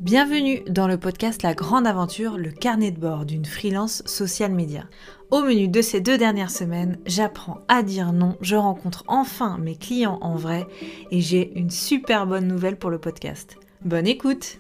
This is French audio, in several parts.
Bienvenue dans le podcast La Grande Aventure, le carnet de bord d'une freelance social media. Au menu de ces 2 dernières semaines, j'apprends à dire non, je rencontre enfin mes clients en vrai et j'ai une super bonne nouvelle pour le podcast. Bonne écoute!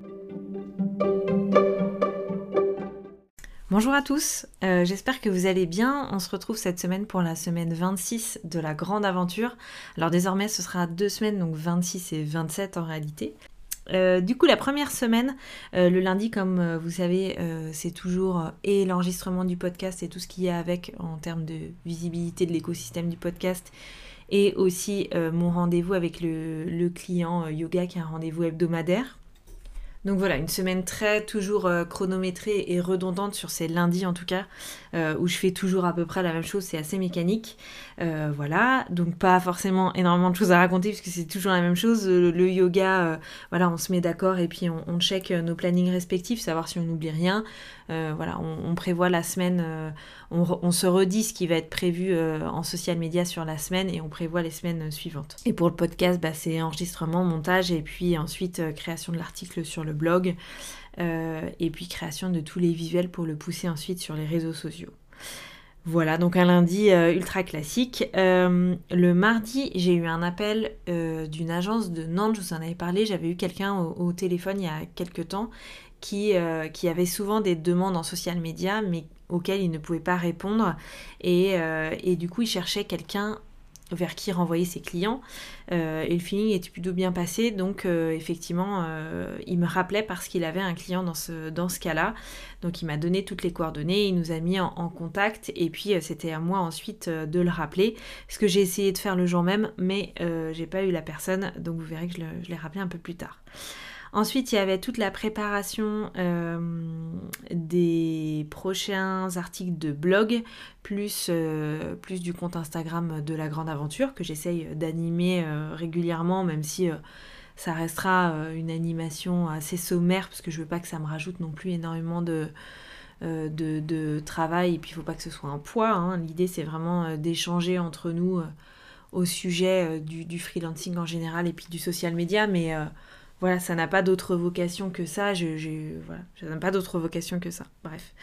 Bonjour à tous, j'espère que vous allez bien. On se retrouve cette semaine pour la semaine 26 de la Grande Aventure. Alors désormais ce sera 2 semaines, donc 26 et 27 en réalité. Du coup, la première semaine, le lundi, comme vous savez, c'est toujours et l'enregistrement du podcast et tout ce qu'il y a avec en termes de visibilité de l'écosystème du podcast et aussi mon rendez-vous avec le client yoga qui est un rendez-vous hebdomadaire. Donc voilà, une semaine toujours chronométrée et redondante sur ces lundis en tout cas, où je fais toujours à peu près la même chose, c'est assez mécanique. Voilà, donc pas forcément énormément de choses à raconter puisque c'est toujours la même chose. Le yoga, voilà, on se met d'accord et puis on check nos plannings respectifs, savoir si on n'oublie rien. Voilà, on prévoit la semaine, on se redit ce qui va être prévu en social media sur la semaine et on prévoit les semaines suivantes. Et pour le podcast, c'est enregistrement, montage et puis ensuite création de l'article sur le blog et puis création de tous les visuels pour le pousser ensuite sur les réseaux sociaux. Voilà, donc un lundi ultra classique. Le mardi, j'ai eu un appel d'une agence de Nantes, je vous en avais parlé, j'avais eu quelqu'un au téléphone il y a quelques temps qui avait souvent des demandes en social media, mais auxquelles il ne pouvait pas répondre. Et du coup, il cherchait quelqu'un vers qui renvoyer ses clients. Et le feeling était plutôt bien passé. Donc, effectivement, il me rappelait parce qu'il avait un client dans ce cas-là. Donc, il m'a donné toutes les coordonnées, il nous a mis en contact. Et puis, c'était à moi ensuite de le rappeler. Ce que j'ai essayé de faire le jour même, mais j'ai pas eu la personne. Donc, vous verrez que je l'ai rappelé un peu plus tard. Ensuite, il y avait toute la préparation des prochains articles de blog, plus du compte Instagram de La Grande Aventure, que j'essaye d'animer régulièrement, même si ça restera une animation assez sommaire, parce que je veux pas que ça me rajoute non plus énormément de travail, et puis il faut pas que ce soit un poids, hein. L'idée, c'est vraiment d'échanger entre nous au sujet du freelancing en général, et puis du social media, mais... Voilà, ça n'a pas d'autre vocation que ça. Voilà, ça n'a pas d'autre vocation que ça. Bref.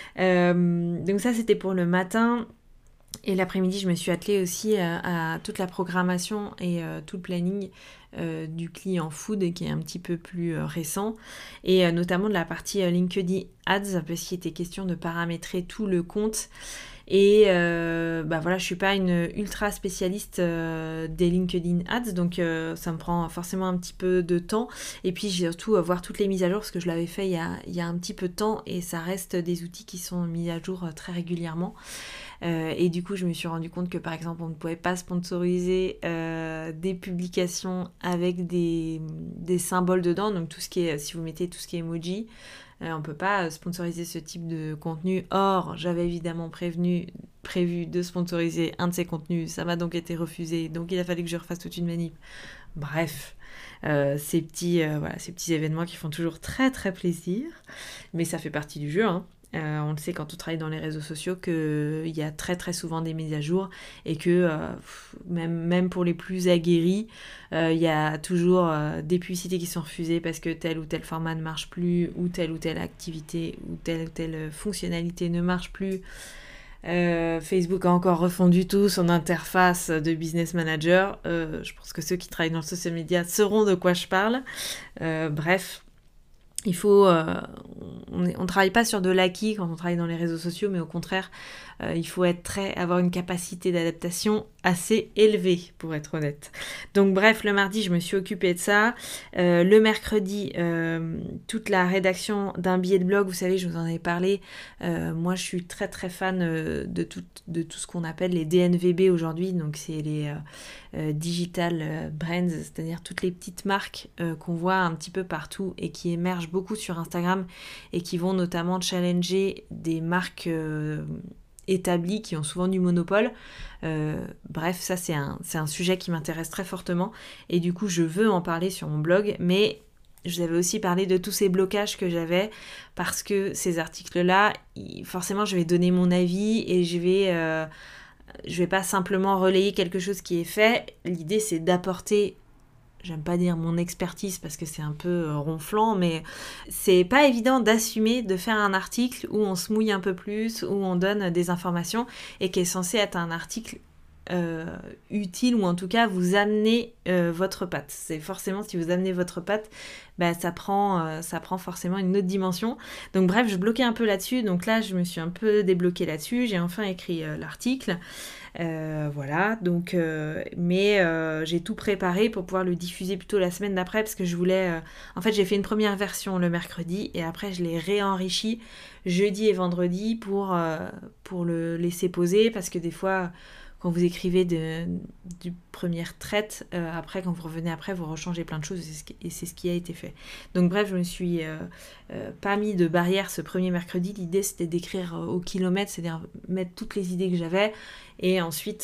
Donc ça, c'était pour le matin. Et l'après-midi, je me suis attelée aussi à toute la programmation et tout le planning du client food qui est un petit peu plus récent. Et notamment de la partie LinkedIn Ads, parce qu'il était question de paramétrer tout le compte. Et voilà, je suis pas une ultra spécialiste des LinkedIn Ads, donc ça me prend forcément un petit peu de temps. Et puis j'ai surtout voir toutes les mises à jour, parce que je l'avais fait il y a un petit peu de temps, et ça reste des outils qui sont mis à jour très régulièrement. Et du coup, je me suis rendu compte que par exemple, on ne pouvait pas sponsoriser des publications avec des symboles dedans, donc tout ce qui est, si vous mettez tout ce qui est emoji, on ne peut pas sponsoriser ce type de contenu. Or, j'avais évidemment prévu de sponsoriser un de ces contenus. Ça m'a donc été refusé. Donc, il a fallu que je refasse toute une manip. Bref, ces petits événements qui font toujours très très plaisir. Mais ça fait partie du jeu, hein. On le sait quand on travaille dans les réseaux sociaux qu'il y a très très souvent des mises à jour et que même pour les plus aguerris, il y a toujours des publicités qui sont refusées parce que tel ou tel format ne marche plus, ou telle activité ou telle fonctionnalité ne marche plus. Facebook a encore refondu tout son interface de business manager. Je pense que ceux qui travaillent dans le social media sauront de quoi je parle. Bref. Il faut, on travaille pas sur de l'acquis quand on travaille dans les réseaux sociaux, mais au contraire, il faut avoir une capacité d'adaptation assez élevée, pour être honnête. Donc bref, le mardi, je me suis occupée de ça. Le mercredi, toute la rédaction d'un billet de blog, vous savez, je vous en avais parlé. Moi, je suis très très fan de tout ce qu'on appelle les DNVB aujourd'hui. Donc c'est les digital brands, c'est-à-dire toutes les petites marques qu'on voit un petit peu partout et qui émergent beaucoup sur Instagram et qui vont notamment challenger des marques établies qui ont souvent du monopole. Bref, ça c'est un sujet qui m'intéresse très fortement et du coup je veux en parler sur mon blog, mais je vous avais aussi parlé de tous ces blocages que j'avais parce que ces articles-là, forcément je vais donner mon avis et je vais pas simplement relayer quelque chose qui est fait. L'idée c'est d'apporter j'aime pas dire mon expertise parce que c'est un peu ronflant, mais c'est pas évident d'assumer de faire un article où on se mouille un peu plus, où on donne des informations et qui est censé être un article utile, ou en tout cas vous amenez votre patte. C'est forcément, si vous amenez votre patte, bah, ça prend forcément une autre dimension. Donc bref, je bloquais un peu là-dessus, donc là je me suis un peu débloquée là-dessus, j'ai enfin écrit l'article. Voilà, donc mais j'ai tout préparé pour pouvoir le diffuser plutôt la semaine d'après, parce que je voulais en fait j'ai fait une première version le mercredi et après je l'ai réenrichi jeudi et vendredi pour le laisser poser, parce que des fois quand vous écrivez du première traite, après quand vous revenez après vous rechangez plein de choses, et c'est ce qui a été fait. Donc bref, je me suis pas mis de barrière ce premier mercredi. L'idée c'était d'écrire au kilomètre, c'est-à-dire mettre toutes les idées que j'avais et ensuite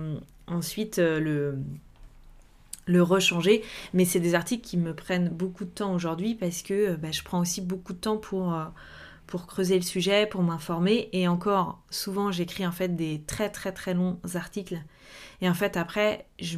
le rechanger. Mais c'est des articles qui me prennent beaucoup de temps aujourd'hui, parce que je prends aussi beaucoup de temps pour creuser le sujet, pour m'informer. Et encore, souvent j'écris en fait des très très très longs articles. Et en fait après, je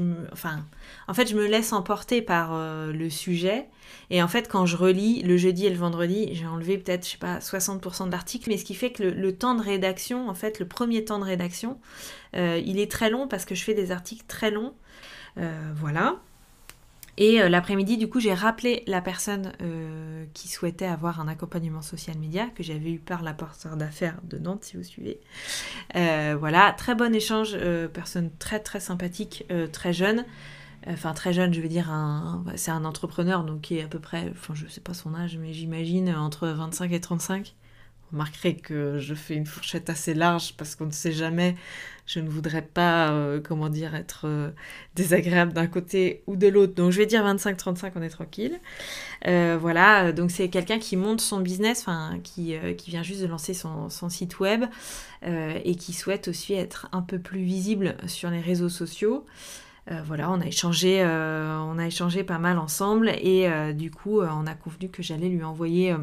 me laisse emporter par le sujet. Et en fait quand je relis le jeudi et le vendredi, j'ai enlevé peut-être, 60% de l'article. Mais ce qui fait que le temps de rédaction, en fait le premier temps de rédaction, il est très long, parce que je fais des articles très longs. Voilà. Et l'après-midi, du coup, j'ai rappelé la personne qui souhaitait avoir un accompagnement social média, que j'avais eu par la porteur d'affaires de Nantes, si vous suivez. Voilà, très bon échange, personne très très sympathique, très jeune. Enfin, très jeune, je veux dire, c'est un entrepreneur, donc qui est à peu près, je sais pas son âge, mais j'imagine entre 25 et 35. Vous remarquerez que je fais une fourchette assez large, parce qu'on ne sait jamais. Je ne voudrais pas, être désagréable d'un côté ou de l'autre. Donc je vais dire 25-35, on est tranquille. Voilà, donc c'est quelqu'un qui monte son business, qui vient juste de lancer son site web, et qui souhaite aussi être un peu plus visible sur les réseaux sociaux. Voilà, on a échangé pas mal ensemble, et du coup, on a convenu que j'allais lui envoyer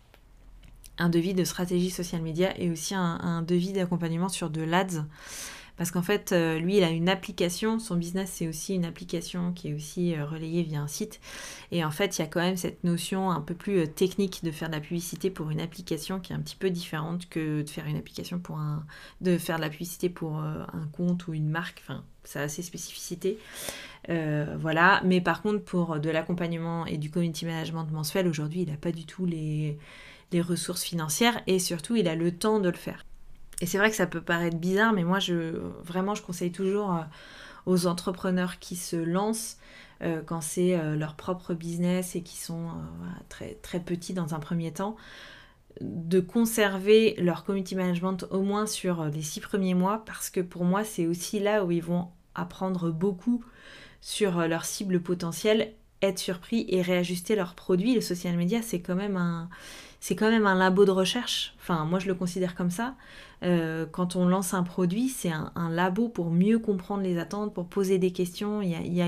un devis de stratégie social média et aussi un devis d'accompagnement sur de l'ADS. Parce qu'en fait, lui, il a une application. Son business, c'est aussi une application qui est aussi relayée via un site. Et en fait, il y a quand même cette notion un peu plus technique de faire de la publicité pour une application, qui est un petit peu différente que de faire une application de faire de la publicité pour un compte ou une marque. Enfin, ça a ses spécificités. Voilà. Mais par contre, pour de l'accompagnement et du community management mensuel, aujourd'hui, il n'a pas du tout les ressources financières, et surtout il a le temps de le faire. Et c'est vrai que ça peut paraître bizarre, mais moi je conseille toujours aux entrepreneurs qui se lancent quand c'est leur propre business et qui sont très, très petits dans un premier temps, de conserver leur community management au moins sur les 6 premiers mois, parce que pour moi c'est aussi là où ils vont apprendre beaucoup sur leur cible potentielle, être surpris et réajuster leurs produits. Le social media, c'est quand même un labo de recherche. Enfin, moi, je le considère comme ça. Quand on lance un produit, c'est un labo pour mieux comprendre les attentes, pour poser des questions. Il y a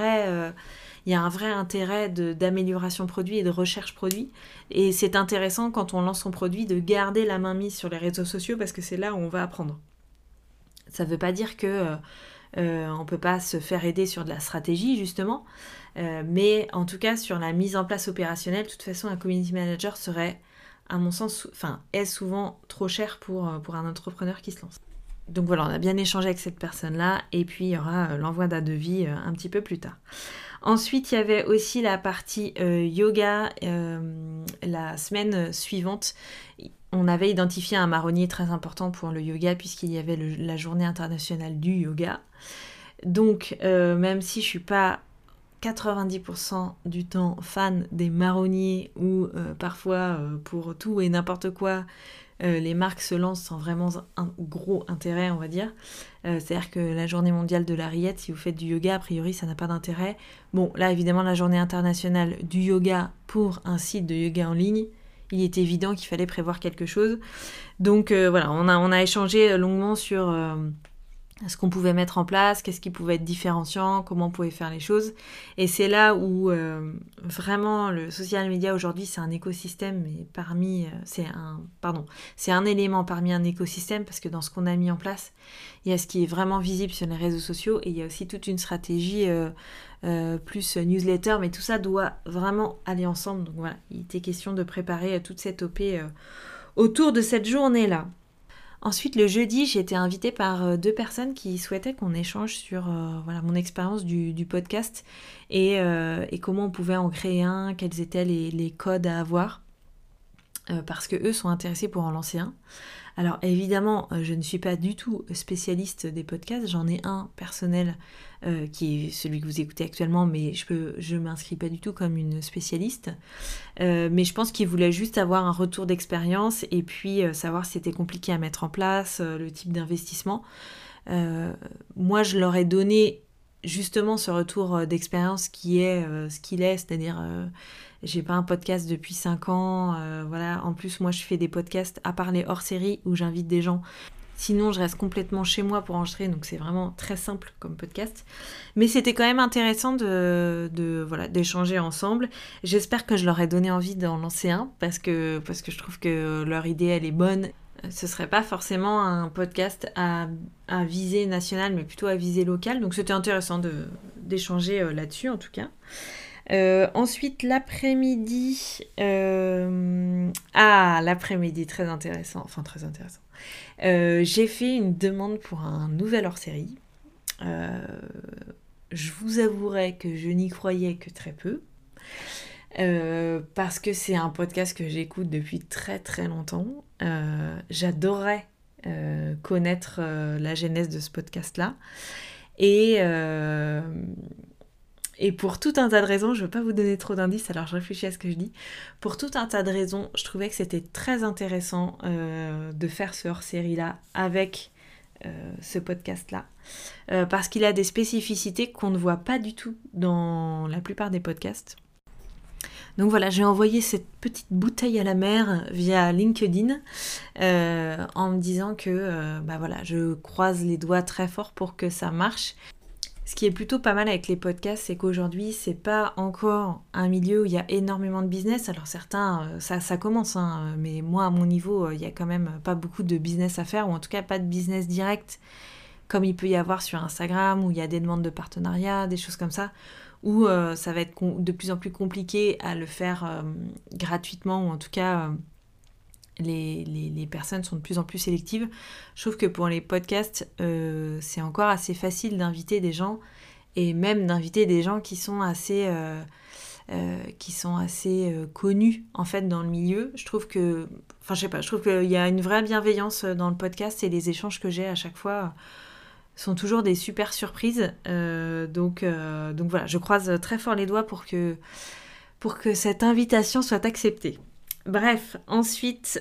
un vrai intérêt d'amélioration produit et de recherche produit. Et c'est intéressant, quand on lance son produit, de garder la main mise sur les réseaux sociaux, parce que c'est là où on va apprendre. Ça ne veut pas dire que on ne peut pas se faire aider sur de la stratégie, justement. Mais en tout cas, sur la mise en place opérationnelle, de toute façon, un community manager serait, à mon sens, est souvent trop cher pour un entrepreneur qui se lance. Donc voilà, on a bien échangé avec cette personne-là, et puis il y aura l'envoi d'un devis un petit peu plus tard. Ensuite, il y avait aussi la partie yoga. La semaine suivante, on avait identifié un marronnier très important pour le yoga, puisqu'il y avait la journée internationale du yoga. Donc, même si je suis pas 90% du temps fan des marronniers, ou parfois pour tout et n'importe quoi, les marques se lancent sans vraiment un gros intérêt, on va dire. C'est-à-dire que la journée mondiale de la rillette, si vous faites du yoga, a priori ça n'a pas d'intérêt. Bon, là évidemment, la journée internationale du yoga pour un site de yoga en ligne, il est évident qu'il fallait prévoir quelque chose. Donc voilà, on a échangé longuement sur ce qu'on pouvait mettre en place, qu'est-ce qui pouvait être différenciant, comment on pouvait faire les choses. Et c'est là où vraiment le social media aujourd'hui, c'est un écosystème, mais c'est un élément parmi un écosystème, parce que dans ce qu'on a mis en place, il y a ce qui est vraiment visible sur les réseaux sociaux, et il y a aussi toute une stratégie plus newsletter, mais tout ça doit vraiment aller ensemble. Donc voilà, il était question de préparer toute cette OP autour de cette journée-là. Ensuite, le jeudi, j'ai été invitée par 2 personnes qui souhaitaient qu'on échange sur mon expérience du podcast et comment on pouvait en créer un, quels étaient les codes à avoir, parce que eux sont intéressés pour en lancer un. Alors évidemment, je ne suis pas du tout spécialiste des podcasts, j'en ai un personnel qui est celui que vous écoutez actuellement, mais je m'inscris pas du tout comme une spécialiste. Mais je pense qu'ils voulaient juste avoir un retour d'expérience et puis savoir si c'était compliqué à mettre en place, le type d'investissement. Moi, je leur ai donné justement ce retour d'expérience qui est ce qu'il est, c'est-à-dire j'ai pas un podcast depuis 5 ans, voilà. En plus, moi, je fais des podcasts à part les hors-série où j'invite des gens. Sinon, je reste complètement chez moi pour enregistrer, donc c'est vraiment très simple comme podcast. Mais c'était quand même intéressant d'échanger ensemble. J'espère que je leur ai donné envie d'en lancer un, parce que je trouve que leur idée, elle est bonne. Ce serait pas forcément un podcast à visée nationale, mais plutôt à visée locale. Donc c'était intéressant d'échanger là-dessus, en tout cas. Ensuite, l'après-midi... l'après-midi, très intéressant. Enfin, très intéressant. J'ai fait une demande pour un nouvel hors-série. Je vous avouerai que je n'y croyais que très peu. Parce que c'est un podcast que j'écoute depuis très très longtemps. J'adorais connaître la genèse de ce podcast-là. Et pour tout un tas de raisons, je ne veux pas vous donner trop d'indices, alors je réfléchis à ce que je dis. Pour tout un tas de raisons, je trouvais que c'était très intéressant de faire ce hors-série-là avec ce podcast-là. Parce qu'il a des spécificités qu'on ne voit pas du tout dans la plupart des podcasts. Donc voilà, j'ai envoyé cette petite bouteille à la mer via LinkedIn en me disant que je croise les doigts très fort pour que ça marche. Ce qui est plutôt pas mal avec les podcasts, c'est qu'aujourd'hui, c'est pas encore un milieu où il y a énormément de business. Alors certains, ça commence, hein, mais moi, à mon niveau, il y a quand même pas beaucoup de business à faire, ou en tout cas pas de business direct, comme il peut y avoir sur Instagram, où il y a des demandes de partenariat, des choses comme ça, où ça va être de plus en plus compliqué à le faire gratuitement, ou en tout cas... Les personnes sont de plus en plus sélectives. Je trouve que pour les podcasts, c'est encore assez facile d'inviter des gens, et même d'inviter des gens qui sont assez connus en fait dans le milieu. Je trouve que, je trouve qu'il y a une vraie bienveillance dans le podcast, et les échanges que j'ai à chaque fois sont toujours des super surprises. Donc voilà, je croise très fort les doigts pour que cette invitation soit acceptée. Bref, ensuite,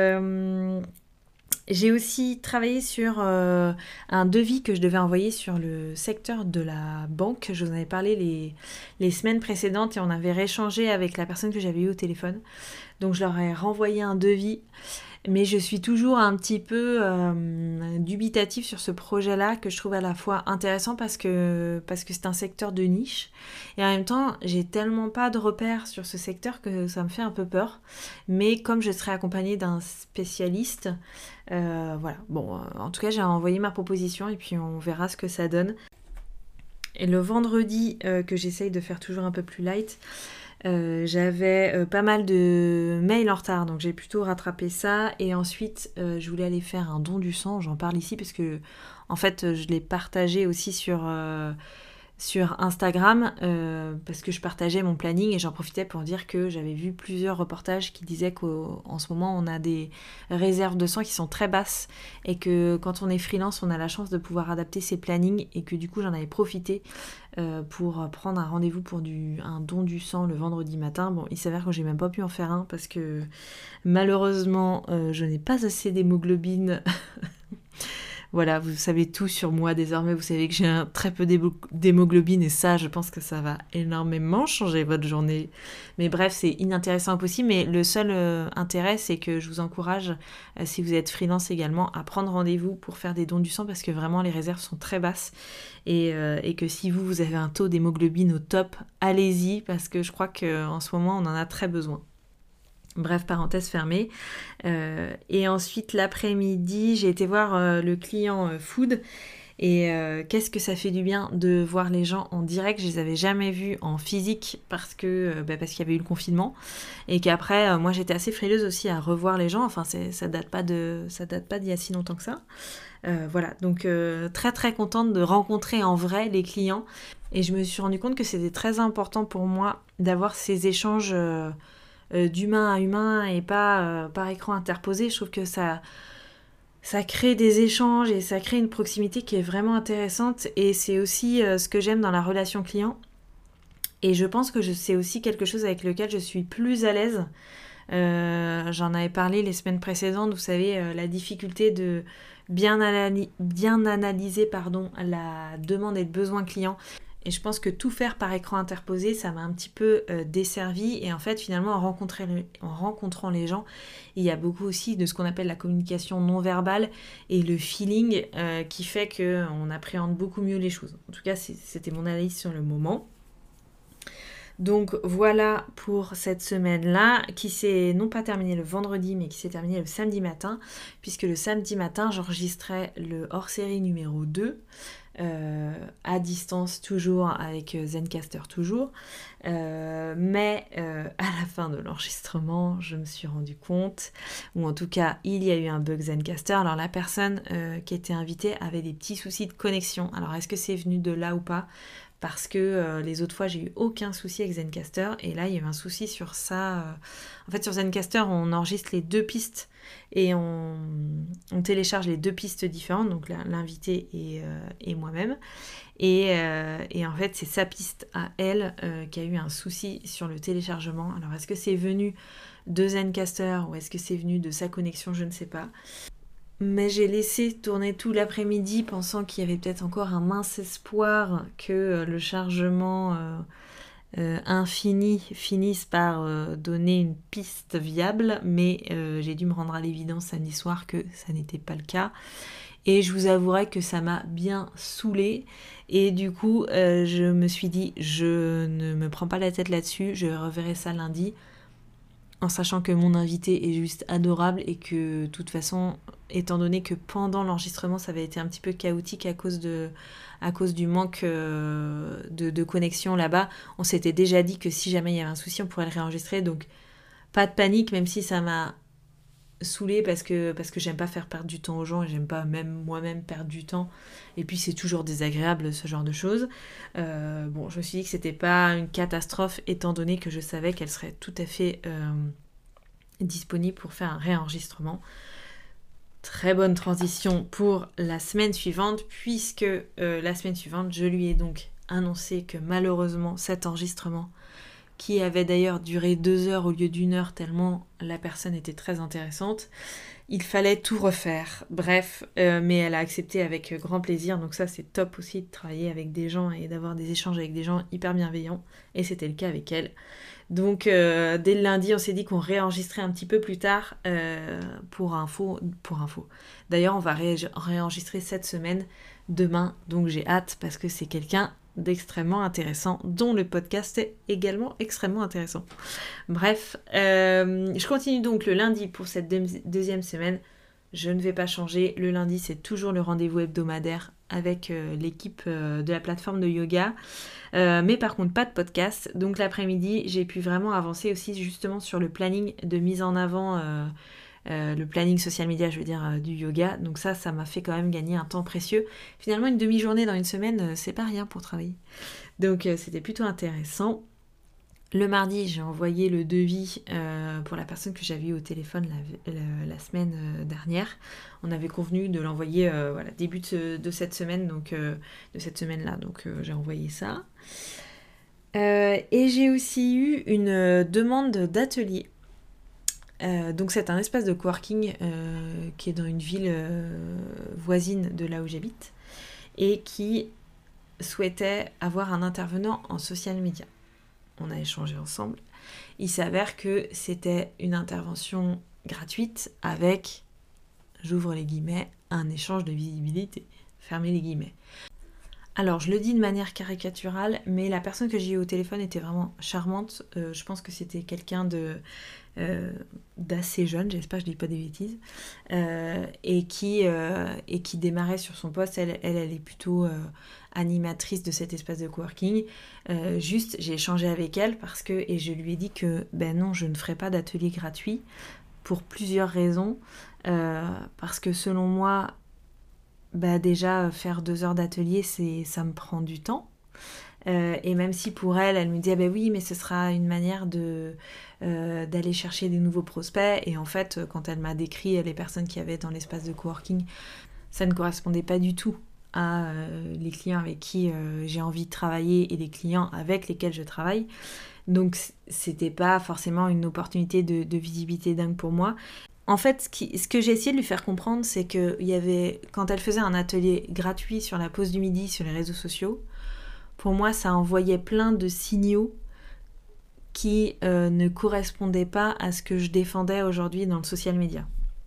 j'ai aussi travaillé sur un devis que je devais envoyer sur le secteur de la banque. Je vous en avais parlé les semaines précédentes, et on avait rééchangé avec la personne que j'avais eue au téléphone. Donc je leur ai renvoyé un devis, mais je suis toujours un petit peu dubitative sur ce projet-là, que je trouve à la fois intéressant parce que c'est un secteur de niche, et en même temps j'ai tellement pas de repères sur ce secteur que ça me fait un peu peur. Mais comme je serai accompagnée d'un spécialiste, voilà. Bon, en tout cas j'ai envoyé ma proposition, et puis on verra ce que ça donne. Et le vendredi, que j'essaye de faire toujours un peu plus light, j'avais pas mal de mails en retard, donc j'ai plutôt rattrapé ça. Et ensuite, je voulais aller faire un don du sang. J'en parle ici parce que, en fait, je l'ai partagé aussi sur Instagram, parce que je partageais mon planning, et j'en profitais pour dire que j'avais vu plusieurs reportages qui disaient qu'en ce moment on a des réserves de sang qui sont très basses, et que quand on est freelance on a la chance de pouvoir adapter ses plannings, et que du coup j'en avais profité pour prendre un rendez-vous pour un don du sang le vendredi matin. Bon, il s'avère que j'ai même pas pu en faire un parce que malheureusement je n'ai pas assez d'hémoglobine Voilà, vous savez tout sur moi désormais, vous savez que j'ai un très peu d'hémoglobine et ça, je pense que ça va énormément changer votre journée. Mais bref, c'est inintéressant au possible, mais le seul intérêt, c'est que je vous encourage, si vous êtes freelance également, à prendre rendez-vous pour faire des dons du sang parce que vraiment les réserves sont très basses et que si vous avez un taux d'hémoglobine au top, allez-y parce que je crois qu'en ce moment, on en a très besoin. Bref, parenthèse fermée. Et ensuite, l'après-midi, j'ai été voir le client food. Et qu'est-ce que ça fait du bien de voir les gens en direct. Je les avais jamais vus en physique parce qu'il y avait eu le confinement. Et qu'après, moi, j'étais assez frileuse aussi à revoir les gens. Enfin, ça date pas d'il y a si longtemps que ça. Voilà, donc très très contente de rencontrer en vrai les clients. Et je me suis rendu compte que c'était très important pour moi d'avoir ces échanges d'humain à humain et pas par écran interposé. Je trouve que ça crée des échanges et ça crée une proximité qui est vraiment intéressante et c'est aussi ce que j'aime dans la relation client. Et je pense que c'est aussi quelque chose avec lequel je suis plus à l'aise. J'en avais parlé les semaines précédentes, vous savez, la difficulté de bien analyser la demande et le besoin client. Et je pense que tout faire par écran interposé, ça m'a un petit peu desservi. Et en fait, finalement, en rencontrant les gens, il y a beaucoup aussi de ce qu'on appelle la communication non verbale et le feeling qui fait qu'on appréhende beaucoup mieux les choses. En tout cas, c'était mon analyse sur le moment. Donc voilà pour cette semaine-là, qui s'est non pas terminée le vendredi, mais qui s'est terminée le samedi matin, puisque le samedi matin, j'enregistrais le hors-série numéro 2, à distance toujours, avec Zencastr toujours. Mais à la fin de l'enregistrement, je me suis rendu compte, ou en tout cas, il y a eu un bug Zencastr. Alors la personne qui était invitée avait des petits soucis de connexion. Alors est-ce que c'est venu de là ou pas ? Parce que les autres fois, j'ai eu aucun souci avec Zencastr. Et là, il y a eu un souci sur ça. En fait, sur Zencastr, on enregistre les 2 pistes et on télécharge les 2 pistes différentes, donc l'invité et moi-même. Et en fait, c'est sa piste à elle qui a eu un souci sur le téléchargement. Alors, est-ce que c'est venu de Zencastr ou est-ce que c'est venu de sa connexion ? Je ne sais pas. Mais j'ai laissé tourner tout l'après-midi pensant qu'il y avait peut-être encore un mince espoir que le chargement infini finisse par donner une piste viable, mais j'ai dû me rendre à l'évidence samedi soir que ça n'était pas le cas. Et je vous avouerai que ça m'a bien saoulée. Et du coup, je me suis dit, je ne me prends pas la tête là-dessus, je reverrai ça lundi. En sachant que mon invité est juste adorable et que de toute façon, étant donné que pendant l'enregistrement, ça avait été un petit peu chaotique à cause du manque de connexion là-bas, on s'était déjà dit que si jamais il y avait un souci, on pourrait le réenregistrer. Donc, pas de panique, même si ça m'a saoulée parce que j'aime pas faire perdre du temps aux gens et j'aime pas même moi-même perdre du temps. Et puis, c'est toujours désagréable, ce genre de choses. Je me suis dit que c'était pas une catastrophe étant donné que je savais qu'elle serait tout à fait disponible pour faire un réenregistrement. Très bonne transition pour la semaine suivante, puisque la semaine suivante, je lui ai donc annoncé que malheureusement, cet enregistrement, qui avait d'ailleurs duré 2 heures au lieu d'1 heure tellement la personne était très intéressante, il fallait tout refaire. Bref, mais elle a accepté avec grand plaisir, donc ça c'est top aussi de travailler avec des gens et d'avoir des échanges avec des gens hyper bienveillants, et c'était le cas avec elle. Donc dès le lundi, on s'est dit qu'on réenregistrait un petit peu plus tard pour info. D'ailleurs, on va réenregistrer cette semaine, demain, donc j'ai hâte parce que c'est quelqu'un d'extrêmement intéressant, dont le podcast est également extrêmement intéressant. Bref, je continue donc le lundi pour cette deuxième semaine. Je ne vais pas changer. Le lundi, c'est toujours le rendez-vous hebdomadaire avec l'équipe de la plateforme de yoga. Mais par contre, pas de podcast. Donc l'après-midi, j'ai pu vraiment avancer aussi justement sur le planning de mise en avant, le planning social media, je veux dire, du yoga. Donc ça m'a fait quand même gagner un temps précieux. Finalement, une demi-journée dans une semaine, c'est pas rien pour travailler. Donc c'était plutôt intéressant. Le mardi, j'ai envoyé le devis pour la personne que j'avais eu au téléphone la semaine dernière. On avait convenu de l'envoyer début de cette semaine, donc de cette semaine-là. Donc j'ai envoyé ça. Et j'ai aussi eu une demande d'atelier Donc c'est un espace de coworking qui est dans une ville voisine de là où j'habite et qui souhaitait avoir un intervenant en social media. On a échangé ensemble. Il s'avère que c'était une intervention gratuite avec, j'ouvre les guillemets, un échange de visibilité. Fermez les guillemets. Alors, je le dis de manière caricaturale, mais la personne que j'ai eue au téléphone était vraiment charmante. Je pense que c'était quelqu'un d'assez jeune, j'espère que je dis pas des bêtises, et qui démarrait sur son poste. Elle est plutôt animatrice de cet espace de coworking. Juste, j'ai échangé avec elle et je lui ai dit que ben non, je ne ferai pas d'atelier gratuit pour plusieurs raisons. Parce que selon moi, bah déjà, faire 2 heures d'atelier, ça me prend du temps. Et même si pour elle me dit, ah ben oui, mais ce sera une manière d'aller chercher des nouveaux prospects. Et en fait, quand elle m'a décrit les personnes qu'il y avait dans l'espace de coworking, ça ne correspondait pas du tout à les clients avec qui j'ai envie de travailler et les clients avec lesquels je travaille. Donc, c'était pas forcément une opportunité de visibilité dingue pour moi. En fait, ce que j'ai essayé de lui faire comprendre, c'est que quand elle faisait un atelier gratuit sur la pause du midi sur les réseaux sociaux, pour moi, ça envoyait plein de signaux qui ne correspondaient pas à ce que je défendais aujourd'hui dans le social media.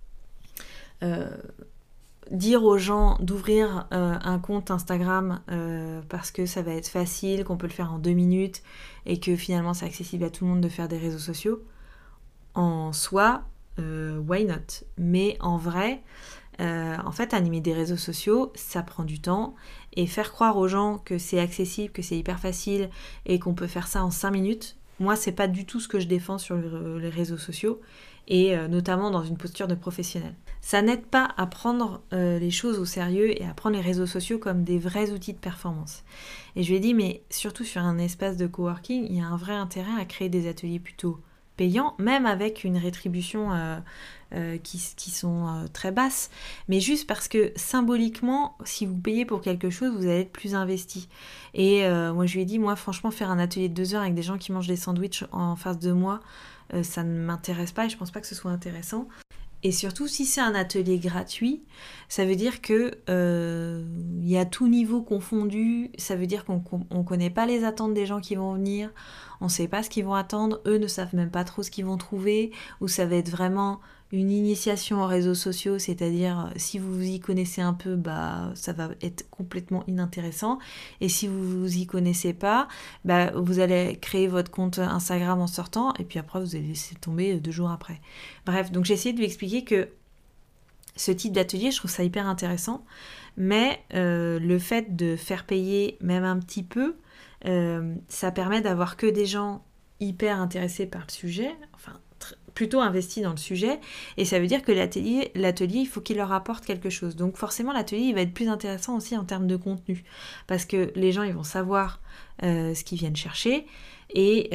Dire aux gens d'ouvrir un compte Instagram parce que ça va être facile, qu'on peut le faire en 2 minutes et que finalement c'est accessible à tout le monde de faire des réseaux sociaux, en soi, why not? Mais en vrai, en fait, animer des réseaux sociaux, ça prend du temps. Et faire croire aux gens que c'est accessible, que c'est hyper facile et qu'on peut faire ça en 5 minutes, moi, c'est pas du tout ce que je défends sur les réseaux sociaux et notamment dans une posture de professionnel. Ça n'aide pas à prendre les choses au sérieux et à prendre les réseaux sociaux comme des vrais outils de performance. Et je lui ai dit, mais surtout sur un espace de coworking, il y a un vrai intérêt à créer des ateliers plutôt payants, même avec une rétribution qui sont très basses, mais juste parce que symboliquement, si vous payez pour quelque chose, vous allez être plus investi. Et moi, je lui ai dit, moi, franchement, faire un atelier de 2 heures avec des gens qui mangent des sandwichs en face de moi, ça ne m'intéresse pas et je pense pas que ce soit intéressant. Et surtout, si c'est un atelier gratuit, ça veut dire que y a tout niveau confondu, ça veut dire qu'on ne connaît pas les attentes des gens qui vont venir, on ne sait pas ce qu'ils vont attendre, eux ne savent même pas trop ce qu'ils vont trouver, ou ça va être vraiment une initiation aux réseaux sociaux, c'est-à-dire si vous vous y connaissez un peu, bah ça va être complètement inintéressant, et si vous vous y connaissez pas, bah vous allez créer votre compte Instagram en sortant, et puis après vous allez laisser tomber 2 jours après. Bref, donc j'ai essayé de lui expliquer que ce type d'atelier, je trouve ça hyper intéressant, mais le fait de faire payer même un petit peu, ça permet d'avoir que des gens hyper intéressés par le sujet, enfin plutôt investis dans le sujet, et ça veut dire que l'atelier, il faut qu'il leur apporte quelque chose. Donc forcément, l'atelier, il va être plus intéressant aussi en termes de contenu, parce que les gens, ils vont savoir ce qu'ils viennent chercher, et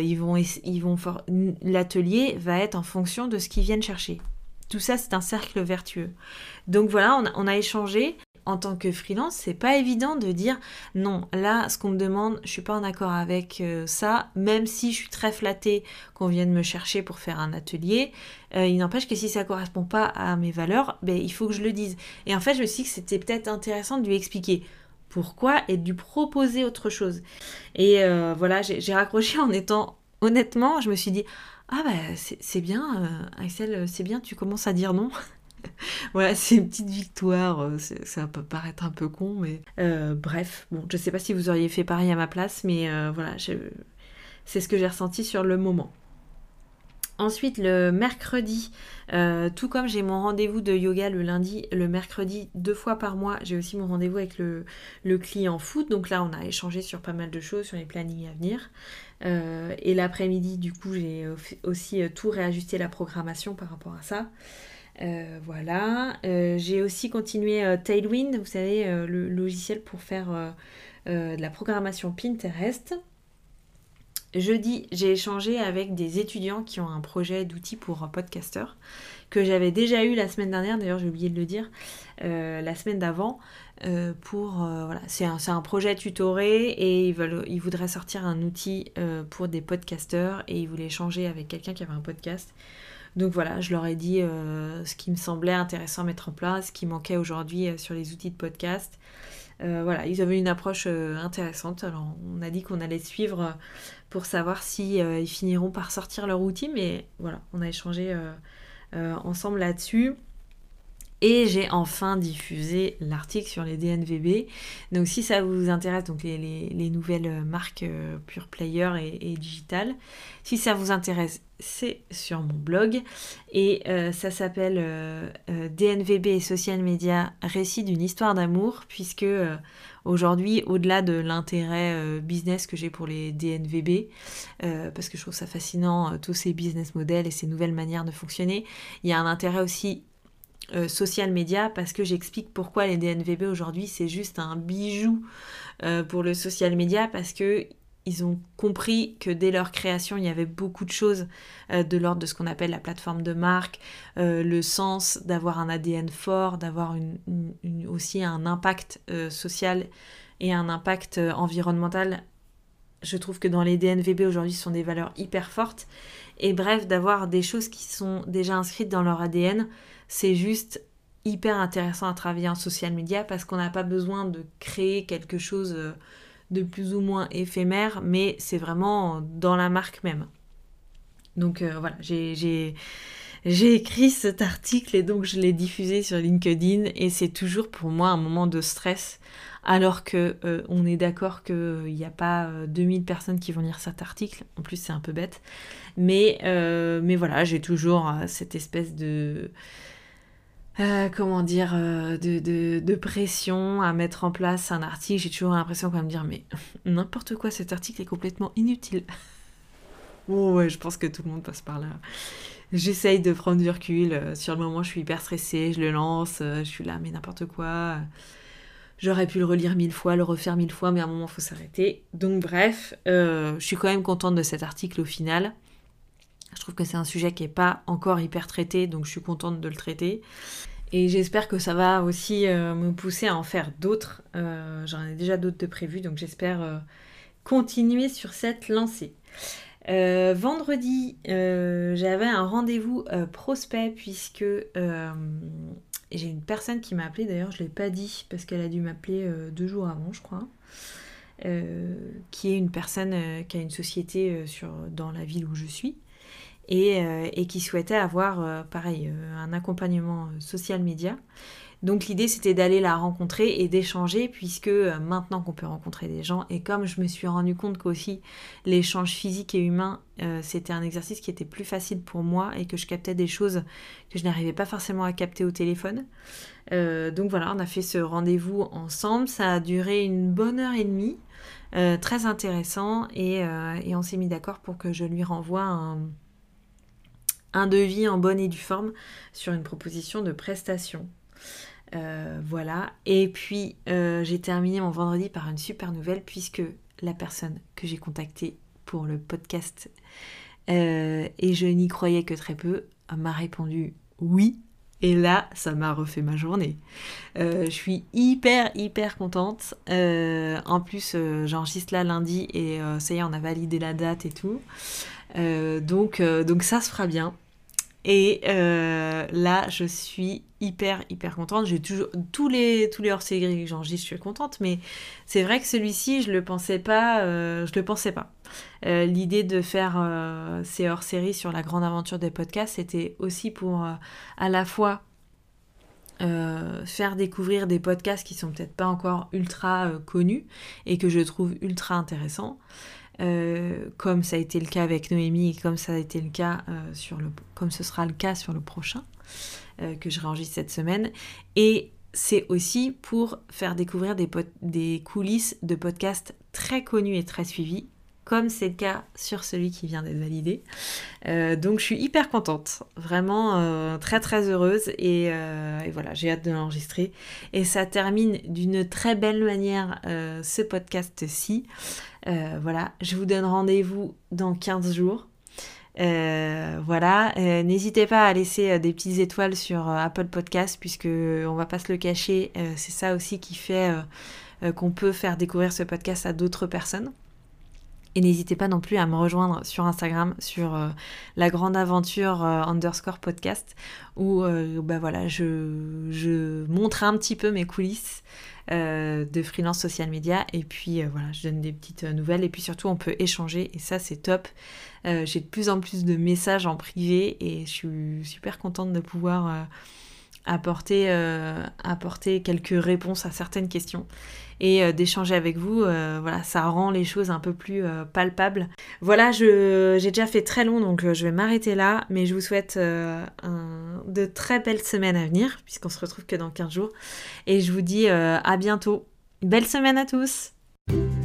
l'atelier va être en fonction de ce qu'ils viennent chercher. Tout ça, c'est un cercle vertueux. Donc voilà, on a échangé. En tant que freelance, c'est pas évident de dire non, là, ce qu'on me demande, je suis pas en accord avec ça, même si je suis très flattée qu'on vienne me chercher pour faire un atelier. Il n'empêche que si ça correspond pas à mes valeurs, ben, il faut que je le dise. Et en fait, je me suis dit que c'était peut-être intéressant de lui expliquer pourquoi et de lui proposer autre chose. Et voilà, j'ai raccroché en étant honnêtement, je me suis dit ah bah c'est bien, Axel, c'est bien, tu commences à dire non. Voilà, c'est une petite victoire, ça peut paraître un peu con, mais bref, bon, je sais pas si vous auriez fait pareil à ma place, mais voilà, c'est ce que j'ai ressenti sur le moment. Ensuite, le mercredi, tout comme j'ai mon rendez-vous de yoga le lundi, le mercredi, 2 fois par mois, j'ai aussi mon rendez-vous avec le client foot. Donc là, on a échangé sur pas mal de choses, sur les plannings à venir. Et l'après-midi, du coup, j'ai aussi tout réajusté la programmation par rapport à ça. Voilà. J'ai aussi continué Tailwind, vous savez, le logiciel pour faire de la programmation Pinterest. Jeudi, j'ai échangé avec des étudiants qui ont un projet d'outils pour podcasteurs que j'avais déjà eu la semaine dernière, d'ailleurs j'ai oublié de le dire, la semaine d'avant, voilà, c'est un projet tutoré et ils voudraient sortir un outil pour des podcasteurs et ils voulaient échanger avec quelqu'un qui avait un podcast. Donc voilà, je leur ai dit ce qui me semblait intéressant à mettre en place, ce qui manquait aujourd'hui sur les outils de podcast. Voilà, ils avaient une approche intéressante. Alors on a dit qu'on allait suivre pour savoir si ils finiront par sortir leur outil, mais voilà, on a échangé ensemble là-dessus. Et j'ai enfin diffusé l'article sur les DNVB. Donc si ça vous intéresse, donc les nouvelles marques pure player et digitales, si ça vous intéresse, c'est sur mon blog. Et ça s'appelle DNVB et social media, récit d'une histoire d'amour, puisque aujourd'hui, au-delà de l'intérêt business que j'ai pour les DNVB, parce que je trouve ça fascinant, tous ces business models et ces nouvelles manières de fonctionner, il y a un intérêt aussi social media, parce que j'explique pourquoi les DNVB aujourd'hui c'est juste un bijou pour le social media, parce que ils ont compris que dès leur création il y avait beaucoup de choses de l'ordre de ce qu'on appelle la plateforme de marque, le sens d'avoir un ADN fort, d'avoir aussi un impact social et un impact environnemental. Je trouve que dans les DNVB aujourd'hui ce sont des valeurs hyper fortes, et bref, d'avoir des choses qui sont déjà inscrites dans leur ADN, c'est juste hyper intéressant à travailler en social media, parce qu'on n'a pas besoin de créer quelque chose de plus ou moins éphémère, mais c'est vraiment dans la marque même. Donc voilà, j'ai écrit cet article et donc je l'ai diffusé sur LinkedIn, et c'est toujours pour moi un moment de stress, alors que on est d'accord qu'il n'y a pas 2000 personnes qui vont lire cet article. En plus c'est un peu bête, mais voilà, j'ai toujours cette espèce de de pression à mettre en place un article. J'ai toujours l'impression quand même de dire mais n'importe quoi, cet article est complètement inutile. Oh ouais, je pense que tout le monde passe par là. J'essaye de prendre du recul. Sur le moment, je suis hyper stressée, je le lance, je suis là, mais n'importe quoi. J'aurais pu le relire 1000 fois, le refaire 1000 fois, mais à un moment, il faut s'arrêter. Donc bref, je suis quand même contente de cet article au final. Je trouve que c'est un sujet qui n'est pas encore hyper traité, donc je suis contente de le traiter. Et j'espère que ça va aussi me pousser à en faire d'autres. J'en ai déjà d'autres de prévus, donc j'espère continuer sur cette lancée. Vendredi, j'avais un rendez-vous prospect, puisque j'ai une personne qui m'a appelé, d'ailleurs je ne l'ai pas dit parce qu'elle a dû m'appeler 2 jours avant, je crois, qui est une personne qui a une société dans la ville où je suis, et qui souhaitait avoir, pareil, un accompagnement social média. Donc l'idée c'était d'aller la rencontrer et d'échanger, puisque maintenant qu'on peut rencontrer des gens, et comme je me suis rendu compte qu'aussi l'échange physique et humain, c'était un exercice qui était plus facile pour moi, et que je captais des choses que je n'arrivais pas forcément à capter au téléphone. Donc voilà, on a fait ce rendez-vous ensemble, ça a duré une bonne heure et demie, très intéressant, et on s'est mis d'accord pour que je lui renvoie un devis en bonne et due forme sur une proposition de prestation. Voilà, et puis j'ai terminé mon vendredi par une super nouvelle, puisque la personne que j'ai contactée pour le podcast, et je n'y croyais que très peu, m'a répondu oui, et là ça m'a refait ma journée. Je suis hyper contente. En plus j'enregistre là lundi, et ça y est, on a validé la date et tout, donc ça se fera bien. Et là, je suis hyper contente. J'ai toujours tous les hors-séries que j'enregistre, je suis contente, mais c'est vrai que celui-ci, je le pensais pas. L'idée de faire ces hors-séries sur la grande aventure des podcasts, c'était aussi pour à la fois faire découvrir des podcasts qui sont peut-être pas encore ultra connus et que je trouve ultra intéressants. Comme ça a été le cas avec Noémie, et comme ça a été le cas comme ce sera le cas sur le prochain que je réenregistre cette semaine. Et c'est aussi pour faire découvrir des coulisses de podcasts très connus et très suivis, comme c'est le cas sur celui qui vient d'être validé. Donc je suis hyper contente, vraiment très heureuse, et voilà, j'ai hâte de l'enregistrer. Et ça termine d'une très belle manière ce podcast-ci. Voilà, je vous donne rendez-vous dans 15 jours. Voilà, n'hésitez pas à laisser des petites étoiles sur Apple Podcast, puisque on va pas se le cacher, c'est ça aussi qui fait qu'on peut faire découvrir ce podcast à d'autres personnes. Et n'hésitez pas non plus à me rejoindre sur Instagram, sur la grande aventure _podcast, où voilà, je montre un petit peu mes coulisses de freelance social media. Et puis voilà, je donne des petites nouvelles. Et puis surtout, on peut échanger. Et ça, c'est top. J'ai de plus en plus de messages en privé. Et je suis super contente de pouvoir apporter quelques réponses à certaines questions. Et d'échanger avec vous, voilà, ça rend les choses un peu plus palpables. Voilà, j'ai déjà fait très long, donc je vais m'arrêter là, mais je vous souhaite de très belles semaines à venir, puisqu'on se retrouve que dans 15 jours, et je vous dis à bientôt. Belle semaine à tous!